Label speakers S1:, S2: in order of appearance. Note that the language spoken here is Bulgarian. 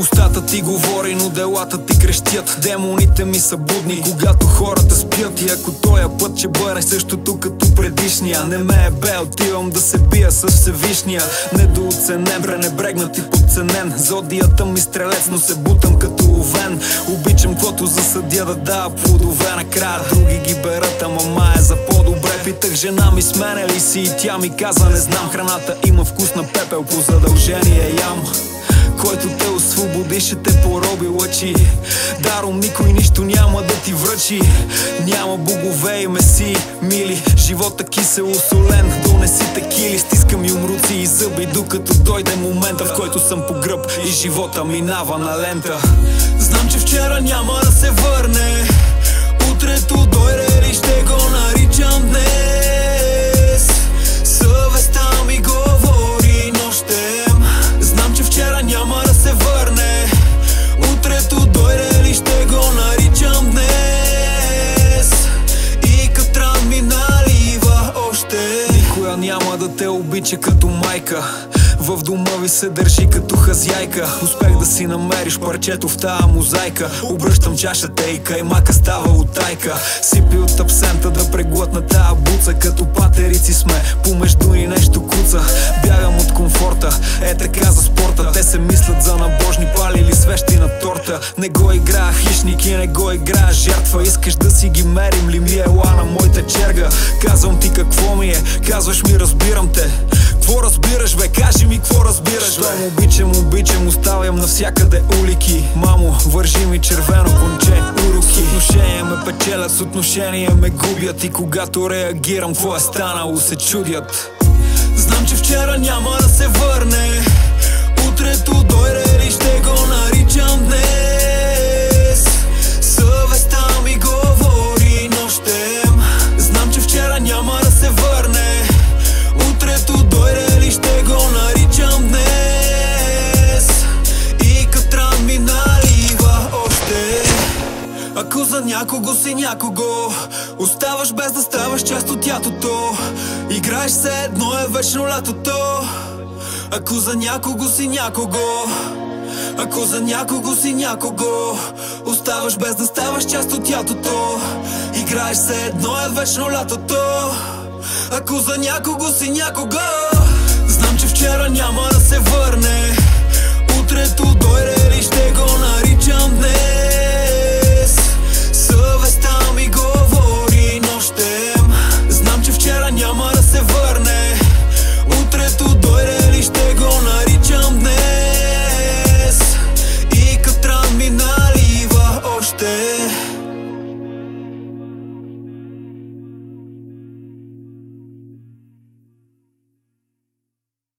S1: Устата ти говори, но делата ти крещят. Демоните ми са будни, когато хората спят. И ако тоя път ще бъде същото като предишния, не ме е бе, отивам да се бия с Всевишния. Недооценен, пренебрегнат и подценен. Зодията ми стрелец, но се бутам като овен. Обичам каквото засъдя да дава плодове. Накрая други ги берат, ама май е за по-добре. Питах жена ми смене ли си и тя ми каза не знам. Храната има вкус на пепел, по задължение ям. Който те освободи, ще те пороби лъчи. Даром никой нищо няма да ти връчи. Няма богове и месии мили. Живота кисело солен, донеси текили. Стискам юмруци и зъби, докато дойде момента, в който съм по гръб и живота минава на лента. Знам, че вчера няма да се върне. Утрето дойде ли ще го наричам днес. Съвестта ми говори нощем. Знам, че вчера няма да се върне. Утрето дойде ли ще го наричам днес. И катран ми налива още. Никоя няма да те обича като майка. В дома ви се държи като хазяйка. Успех да си намериш парчето в тая мозайка. Обръщам чашата и каймака става от тайка. Сипи от абсента да преглътна тая буца. Като патерици сме, помежду ни нещо куца. Бягам от комфорта, е така за спорта. Те се мислят за набожни, палили свещи на торта. Не го играя хищник и не го играя жертва. Искаш да си ги мерим ли ми ела на моята черга? Казвам ти какво ми е, казваш ми разбирам те. Кво разбираш бе, кажи ми кво разбираш бе. Щом обичам, оставям навсякъде улики. Мамо, вържи ми червено конче, уроки. С отношение ме печелят, с отношение ме губят. И когато реагирам, кво е станало се чудят. Знам, че вчера няма да се върне. Утрето дойде ли ще го наричам днес. Съвестта ми говори нощем. Знам, че вчера няма да се върне. Утрето дойде ли ще го наричам днес. И катран ми налива още. Ако за някого си някого, оставаш без да ставаш част от ятото. Играеш се едно е вечно лятото. Ако за някого си някого, ако за някого си някого, оставаш без да ставаш част от ятото. Играеш се едно е вечно лятото. Ако за някого си някого. Знам, че вчера няма да се върне. Утрето дойде